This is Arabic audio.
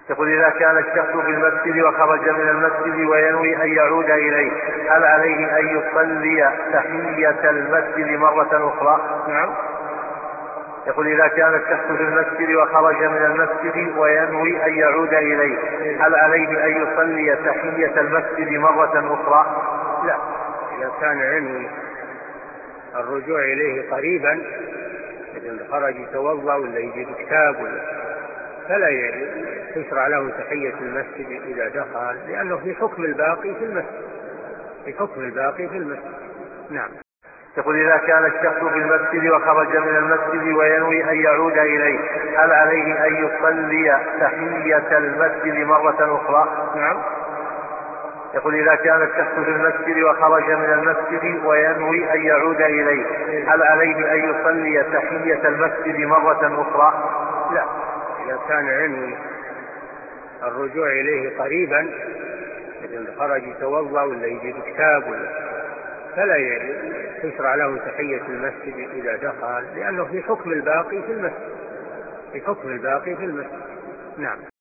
يقول إذا كان الشخص في المسجد وخرج من المسجد وينوي أن يعود إليه هل عليه أن يصلي تحية المسجد مرة أخرى؟ نعم. يقول إذا كان الشخص في المسجد وخرج من المسجد وينوي أن يعود إليه هل عليه أن يصلي تحية المسجد مرة أخرى؟ لا، إذا كان ينوي الرجوع إليه قريبا، إذا خرج يتوضأ ولا يجيب كتاب فلا يشرع له تحية المسجد إذا دخل، لأنه في حكم الباقي في المسجد، في حكم الباقي في المسجد. نعم. يقول إذا كان الشخص في المسجد وخرج من المسجد وينوي أن يعود إليه هل عليه أن يصلي تحية المسجد مرة أخرى؟ نعم. يقول إذا كان الشخص في المسجد وخرج من المسجد وينوي أن يعود إليه هل عليه أن يصلي تحية المسجد مرة أخرى؟ لا، إذا كان ينوي الرجوع إليه قريبا، إذا خرج يتوضأ ولا يجيب كتاب فلا يشرع له تحية المسجد إذا دخل، لأنه في حكم الباقي في المسجد، في حكم الباقي في المسجد. نعم.